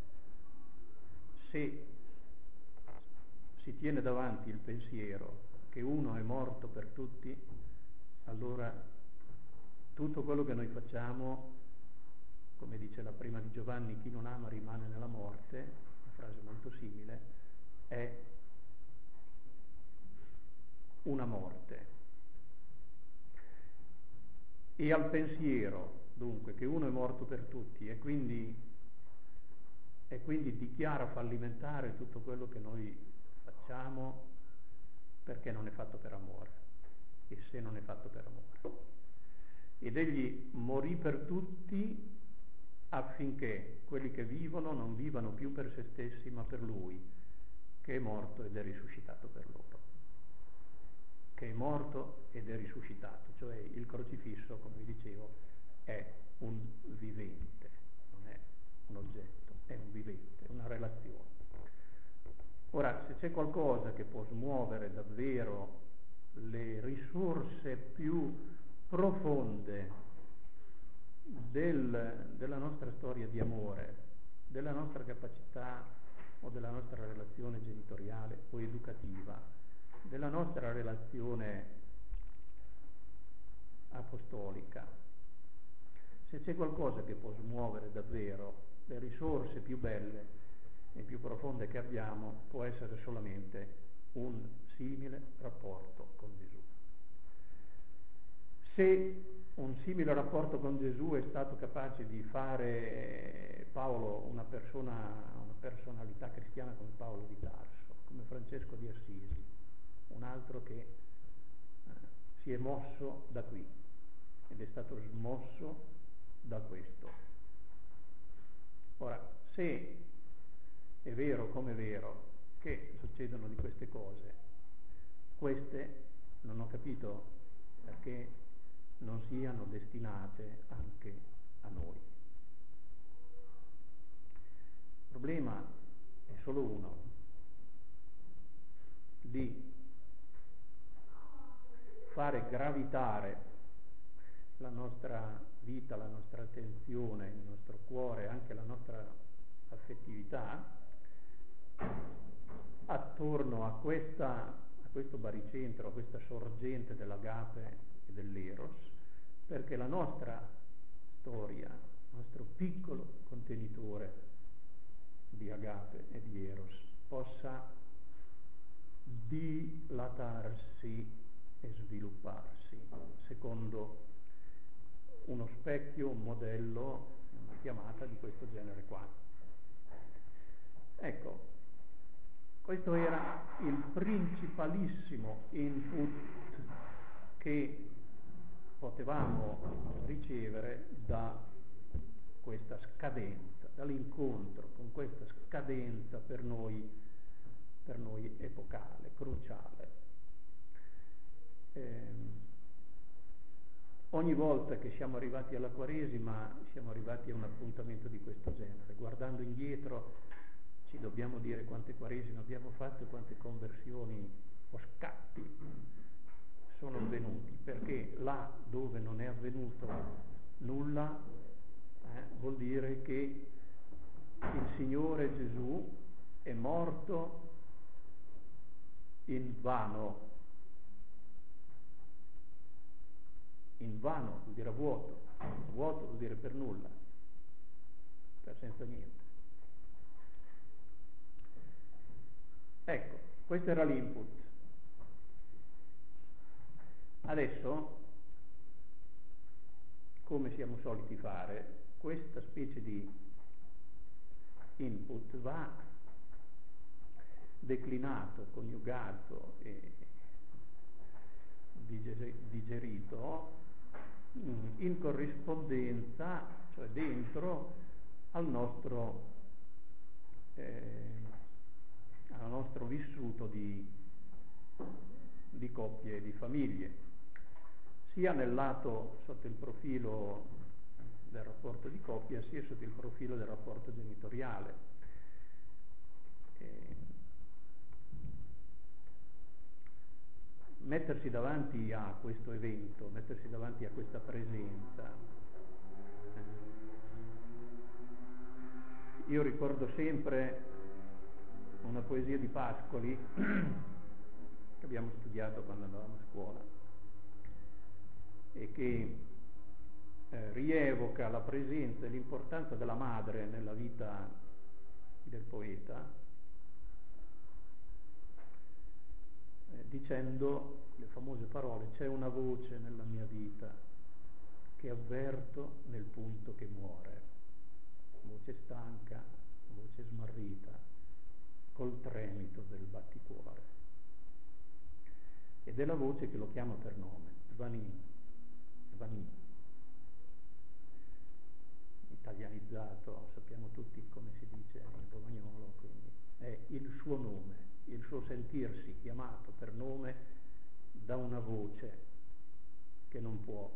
Se si tiene davanti il pensiero che uno è morto per tutti, allora tutto quello che noi facciamo, come dice la prima di Giovanni, chi non ama rimane nella morte, una frase molto simile, è una morte. E al pensiero, dunque, che uno è morto per tutti e quindi dichiara fallimentare tutto quello che noi facciamo, perché non è fatto per amore, e se non è fatto per amore. Ed egli morì per tutti affinché quelli che vivono non vivano più per se stessi, ma per lui, che è morto ed è risuscitato per loro. Che è morto ed è risuscitato, cioè il crocifisso, come vi dicevo, è un vivente, non è un oggetto, è un vivente, una relazione. Ora, se c'è qualcosa che può smuovere davvero le risorse più profonde della nostra storia di amore, della nostra capacità o della nostra relazione genitoriale o educativa, della nostra relazione apostolica, se c'è qualcosa che può smuovere davvero le risorse più belle e più profonde che abbiamo, può essere solamente un simile rapporto con Gesù. Se un simile rapporto con Gesù è stato capace di fare Paolo una personalità cristiana come Paolo di Tarso, come Francesco di Assisi, un altro che si è mosso da qui ed è stato smosso da questo. Ora, se è vero come è vero che succedono di queste cose, queste non ho capito perché non siano destinate anche a noi. Il problema è solo uno: di fare gravitare la nostra vita, la nostra attenzione, il nostro cuore, anche la nostra affettività attorno a questo baricentro, a questa sorgente dell'agape e dell'eros, perché la nostra storia, il nostro piccolo contenitore di agape e di eros possa dilatarsi e svilupparsi secondo uno specchio, un modello, una chiamata di questo genere qua. Ecco, questo era il principalissimo input che potevamo ricevere da questa scadenza, dall'incontro con questa scadenza per noi epocale, cruciale. Ogni volta che siamo arrivati alla Quaresima siamo arrivati a un appuntamento di questo genere. Guardando indietro ci dobbiamo dire quante Quaresime abbiamo fatto e quante conversioni o scatti sono avvenuti, perché là dove non è avvenuto nulla vuol dire che il Signore Gesù è morto in vano. In vano vuol dire vuoto, vuoto vuol dire per nulla, per senza niente. Ecco, questo era l'input. Adesso, come siamo soliti fare, questa specie di input va declinato, coniugato e digerito in corrispondenza, cioè dentro al nostro al nostro vissuto di coppie e di famiglie, sia nel lato sotto il profilo del rapporto di coppia, sia sotto il profilo del rapporto genitoriale. Mettersi davanti a questo evento, mettersi davanti a questa presenza. Io ricordo sempre una poesia di Pascoli che abbiamo studiato quando andavamo a scuola e che rievoca la presenza e l'importanza della madre nella vita del poeta, dicendo le famose parole: c'è una voce nella mia vita che avverto nel punto che muore, voce stanca, voce smarrita, col tremito del batticuore. Ed è la voce che lo chiama per nome, Svanin, Svanin. Italianizzato, sappiamo tutti come si dice in romagnolo, quindi è il suo nome, il suo sentirsi chiamato per nome da una voce che non può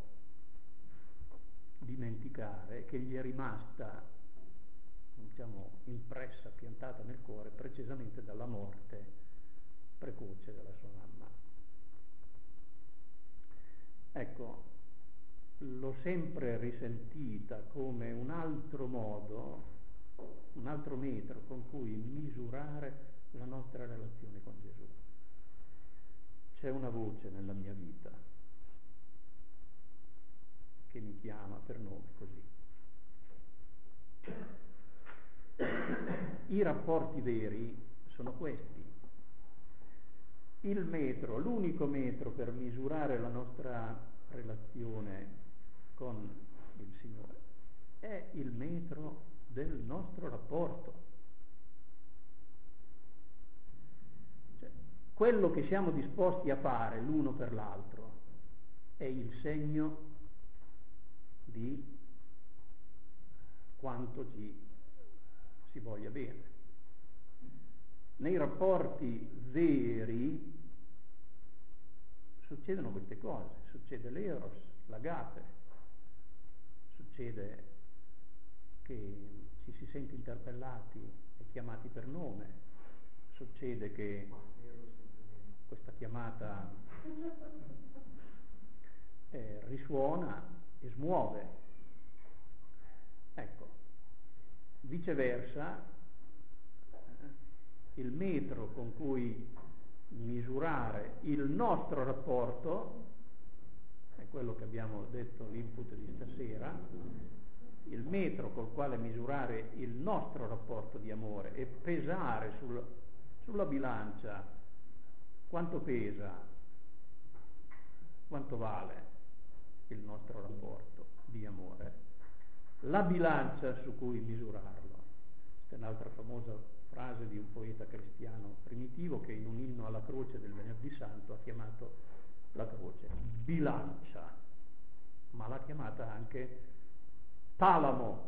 dimenticare, che gli è rimasta, diciamo, impressa, piantata nel cuore precisamente dalla morte precoce della sua mamma. Ecco, l'ho sempre risentita come un altro modo, un altro metro con cui misurare la nostra relazione con Gesù. C'è una voce nella mia vita che mi chiama per nome così. I rapporti veri sono questi. Il metro, l'unico metro per misurare la nostra relazione con il Signore è il metro del nostro rapporto. Cioè, quello che siamo disposti a fare l'uno per l'altro è il segno di quanto si voglia bene. Nei rapporti veri succedono queste cose, succede l'eros, l'agape, succede che ci si sente interpellati e chiamati per nome, succede che questa chiamata risuona e smuove. Ecco, viceversa, il metro con cui misurare il nostro rapporto è quello che abbiamo detto, l'input di stasera, il metro col quale misurare il nostro rapporto di amore e pesare sulla bilancia quanto pesa, quanto vale il nostro rapporto di amore, la bilancia su cui misurarlo. Questa è un'altra famosa frase di un poeta cristiano primitivo che in un inno alla croce del Venerdì Santo ha chiamato la croce bilancia, ma l'ha chiamata anche talamo,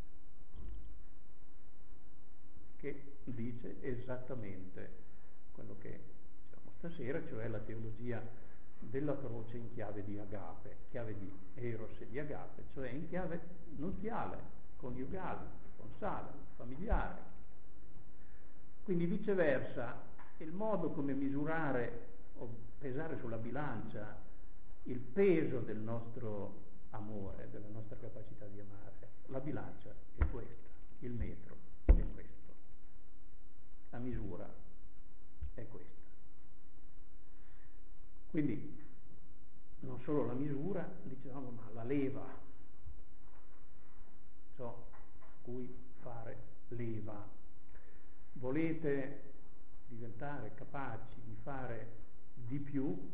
che dice esattamente quello che diciamo stasera, cioè la teologia della croce in chiave di agape, chiave di eros e di agape, cioè in chiave nuziale, coniugale, sponsale, familiare. Quindi viceversa, il modo come misurare o pesare sulla bilancia il peso del nostro amore, della nostra capacità di amare, la bilancia è questa, il metro è questo, la misura è questa. Quindi non solo la misura, diciamo, ma la leva, ciò cui fare leva. Volete diventare capaci di fare di più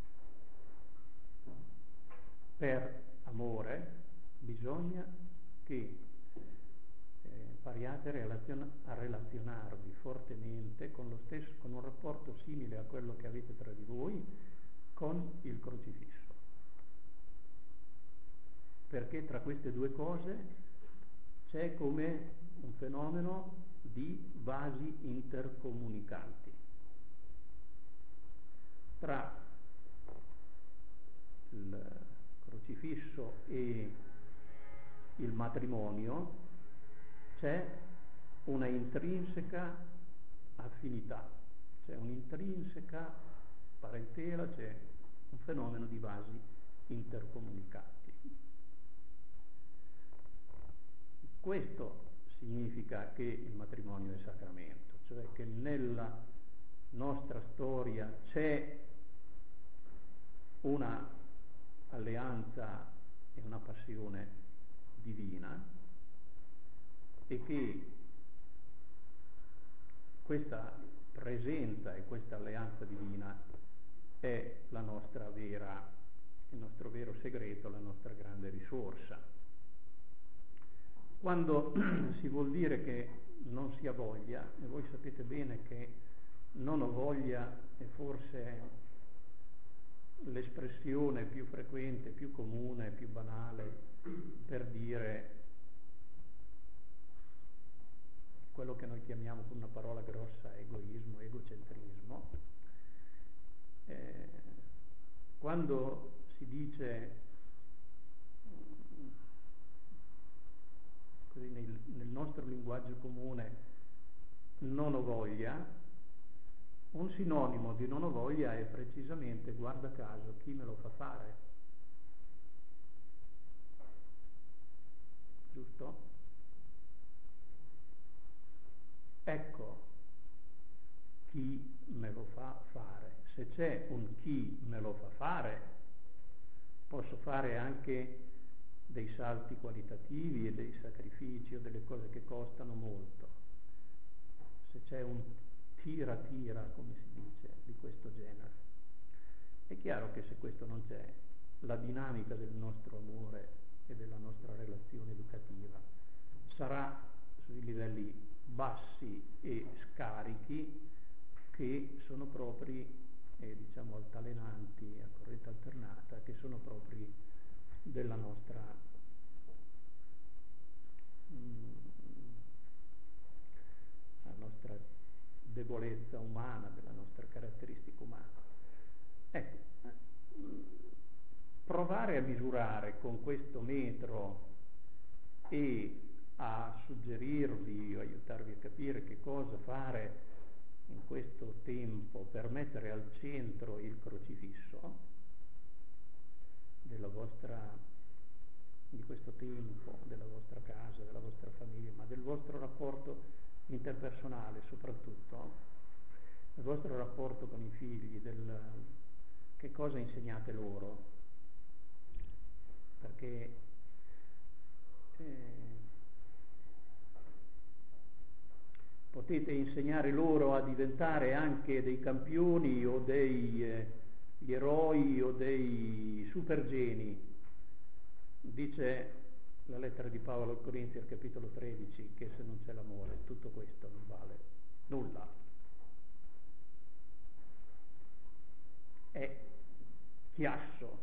per amore, bisogna che impariate a relazionarvi fortemente con un rapporto simile a quello che avete tra di voi con il crocifisso, perché tra queste due cose c'è come un fenomeno di vasi intercomunicanti tra il crocifisso e il matrimonio. C'è una intrinseca affinità, c'è un'intrinseca parentela, c'è un fenomeno di vasi intercomunicati. Questo significa che il matrimonio è sacramento, cioè che nella nostra storia c'è una alleanza e una passione divina e che questa presenza e questa alleanza divina è il nostro vero segreto, la nostra grande risorsa. Quando si vuol dire che non si ha voglia, e voi sapete bene che non ho voglia è forse l'espressione più frequente, più comune, più banale per dire quello che noi chiamiamo con una parola grossa egoismo, egocentrismo. Quando si dice così nel nostro linguaggio comune non ho voglia, un sinonimo di non ho voglia è precisamente, guarda caso, chi me lo fa fare. Giusto? Ecco chi me lo fa fare. Se c'è un chi me lo fa fare, posso fare anche dei salti qualitativi e dei sacrifici o delle cose che costano molto. Se c'è un tira, come si dice, di questo genere. È chiaro che se questo non c'è, la dinamica del nostro amore e della nostra relazione educativa sarà sui livelli bassi e scarichi che sono propri, diciamo, altalenanti, a corrente alternata, che sono propri della nostra la nostra debolezza umana, della nostra caratteristica umana. Ecco, provare a misurare con questo metro e a suggerirvi o aiutarvi a capire che cosa fare in questo tempo per mettere al centro il crocifisso di questo tempo, della vostra casa, della vostra famiglia, ma del vostro rapporto interpersonale soprattutto, del vostro rapporto con i figli, che cosa insegnate loro, perché potete insegnare loro a diventare anche dei campioni o degli eroi o dei supergeni. Dice la lettera di Paolo ai Corinzi al capitolo 13 che se non c'è l'amore tutto questo non vale nulla. È chiasso,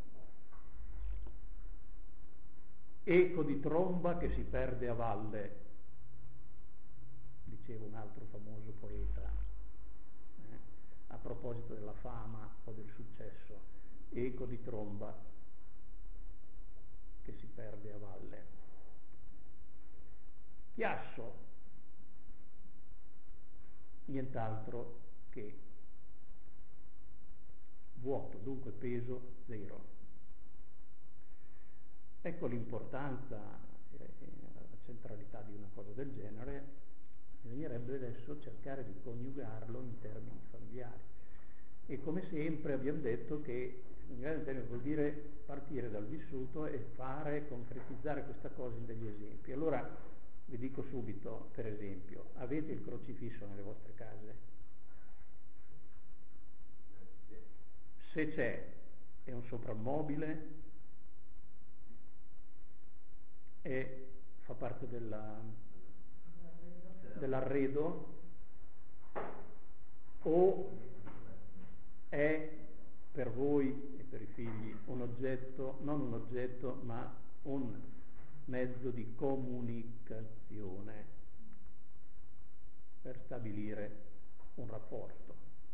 eco di tromba che si perde a valle, diceva un altro famoso poeta, a proposito della fama o del successo, eco di tromba che si perde a valle. Chiasso, nient'altro che vuoto, dunque peso zero. Ecco l'importanza e la centralità di una cosa del genere. Bisognerebbe adesso cercare di coniugarlo in termini familiari. E come sempre abbiamo detto che vuol dire partire dal vissuto e concretizzare questa cosa in degli esempi. Allora vi dico subito, per esempio, avete il crocifisso nelle vostre case? Se c'è, è un soprammobile, fa parte dell'arredo, o è per voi e per i figli un oggetto, non un oggetto, ma un mezzo di comunicazione per stabilire un rapporto.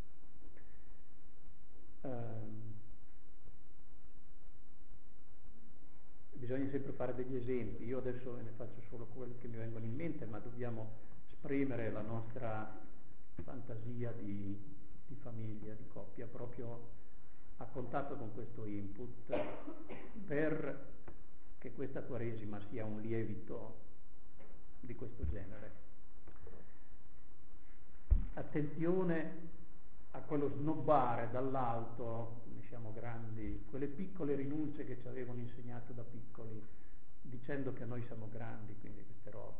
Bisogna sempre fare degli esempi. Io adesso ne faccio solo quelli che mi vengono in mente, ma dobbiamo esprimere la nostra fantasia di famiglia, di coppia, proprio a contatto con questo input, per che questa Quaresima sia un lievito di questo genere. Attenzione a quello snobbare dall'alto, ne siamo grandi, quelle piccole rinunce che ci avevano insegnato da piccoli, dicendo che noi siamo grandi, quindi queste robe.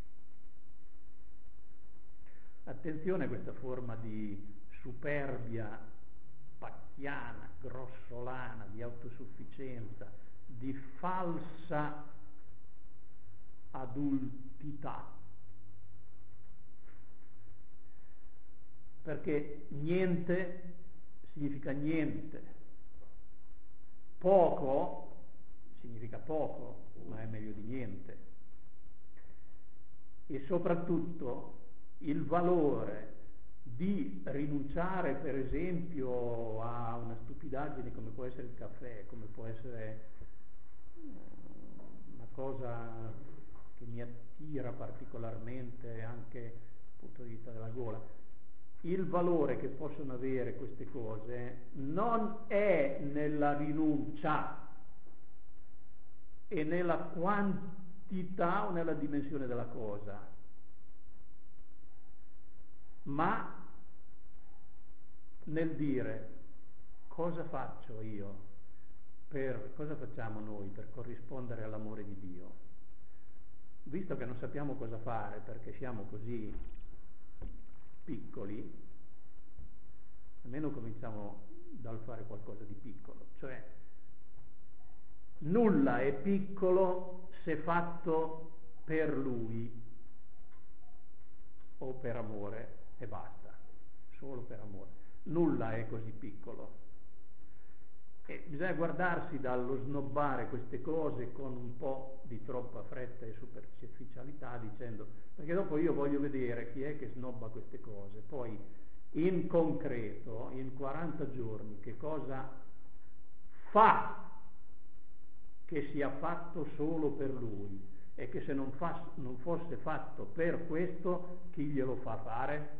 Attenzione a questa forma di superbia pacchiana, grossolana, di autosufficienza, di falsa adultità. Perché niente significa niente, poco significa poco, ma è meglio di niente. E soprattutto il valore di rinunciare, per esempio, a una stupidaggine come può essere il caffè, come può essere una cosa che mi attira particolarmente anche dal punto di vista della gola. Il valore che possono avere queste cose non è nella rinuncia e nella quantità o nella dimensione della cosa, ma nel dire cosa faccio io, cosa facciamo noi per corrispondere all'amore di Dio. Visto che non sappiamo cosa fare perché siamo così piccoli, almeno cominciamo dal fare qualcosa di piccolo, cioè nulla è piccolo se fatto per Lui o per amore e basta, solo per amore. Nulla è così piccolo. E bisogna guardarsi dallo snobbare queste cose con un po' di troppa fretta e superficialità, dicendo, perché dopo io voglio vedere chi è che snobba queste cose, poi in concreto, in 40 giorni, che cosa fa che sia fatto solo per lui, e che se non fosse fatto per questo, chi glielo fa fare?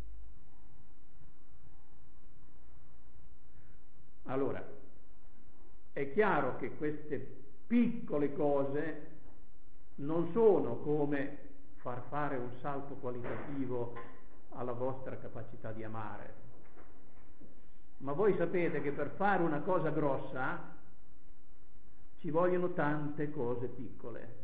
Allora, è chiaro che queste piccole cose non sono come far fare un salto qualitativo alla vostra capacità di amare, ma voi sapete che per fare una cosa grossa ci vogliono tante cose piccole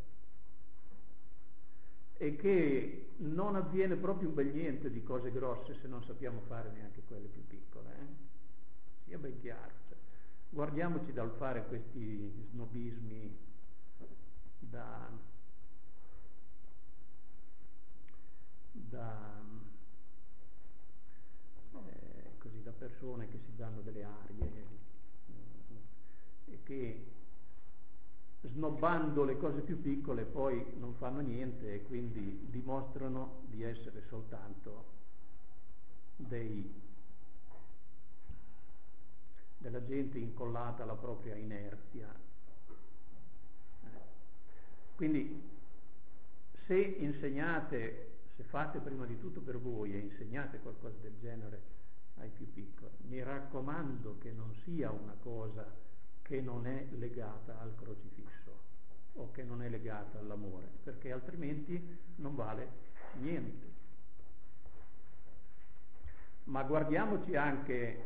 e che non avviene proprio un bel niente di cose grosse se non sappiamo fare neanche quelle più piccole, sia ben chiaro. Guardiamoci dal fare questi snobismi così da persone che si danno delle arie e che snobbando le cose più piccole poi non fanno niente e quindi dimostrano di essere soltanto della gente incollata alla propria inerzia. Quindi se fate prima di tutto per voi e insegnate qualcosa del genere ai più piccoli, mi raccomando che non sia una cosa che non è legata al crocifisso o che non è legata all'amore, perché altrimenti non vale niente. Ma guardiamoci anche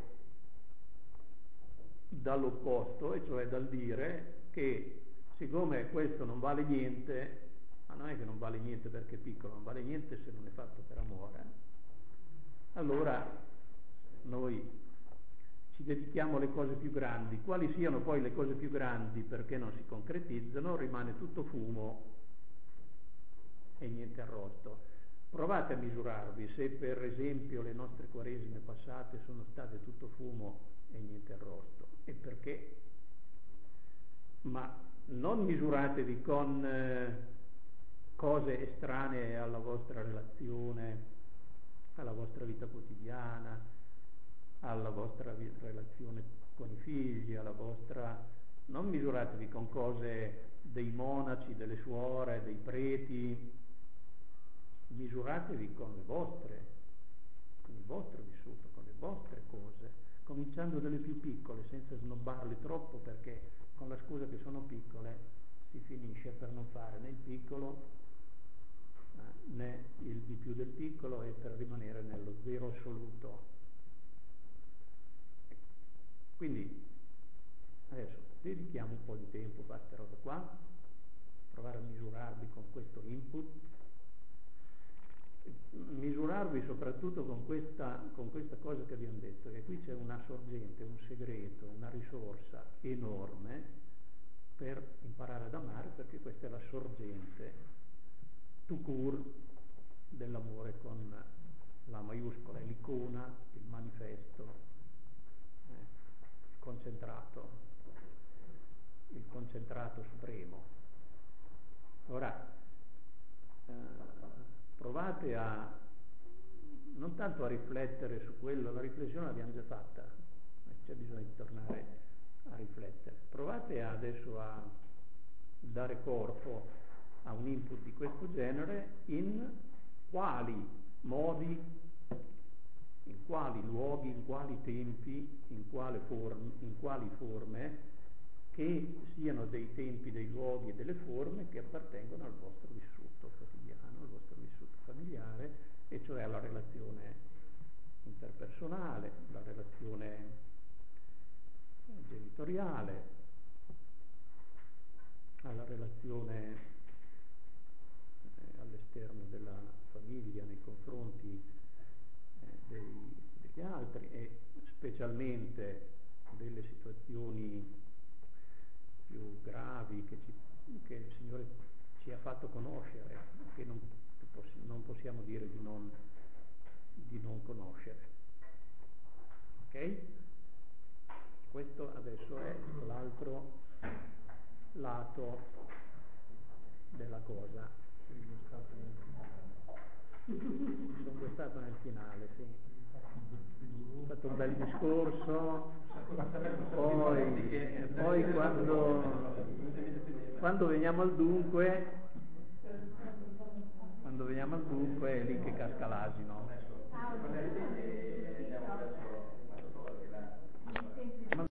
dall'opposto, e cioè dal dire che siccome questo non vale niente, ma non è che non vale niente perché è piccolo, non vale niente se non è fatto per amore, allora noi ci dedichiamo alle cose più grandi. Quali siano poi le cose più grandi perché non si concretizzano, rimane tutto fumo e niente arrosto. Provate a misurarvi se per esempio le nostre quaresime passate sono state tutto fumo e niente arrosto. E perché? Ma non misuratevi con cose estranee alla vostra relazione, alla vostra vita quotidiana, alla vostra relazione con i figli, non misuratevi con cose dei monaci, delle suore, dei preti, misuratevi con il vostro vissuto, con le vostre cose, cominciando dalle più piccole, senza snobbarle troppo, perché con la scusa che sono piccole si finisce per non fare né il piccolo né il di più del piccolo, e per rimanere nello zero assoluto. Quindi adesso dedichiamo un po' di tempo a questa roba qua, provare a misurarvi con questo input, misurarvi soprattutto con questa cosa che abbiamo detto, che qui c'è una sorgente, un segreto, una risorsa enorme per imparare ad amare, perché questa è la sorgente tout court dell'amore con la maiuscola, è l'icona, il manifesto, il concentrato supremo. Ora provate non tanto a riflettere su quello, la riflessione l'abbiamo già fatta, c'è bisogno di tornare a riflettere. Provate adesso a dare corpo a un input di questo genere in quali modi, in quali luoghi, in quali tempi, in quali forme, che siano dei tempi, dei luoghi e delle forme che appartengono al vostro vissuto quotidiano, al vostro vissuto familiare, e cioè alla relazione interpersonale, la relazione genitoriale, alla relazione all'esterno della famiglia nei confronti degli altri, e specialmente delle situazioni più gravi che il Signore ci ha fatto conoscere, che non possiamo dire di non conoscere. Ok? Questo adesso è l'altro lato della cosa. Sono già stato nel finale, sì. Ho fatto un bel discorso, poi quando veniamo al dunque è lì che casca l'asino.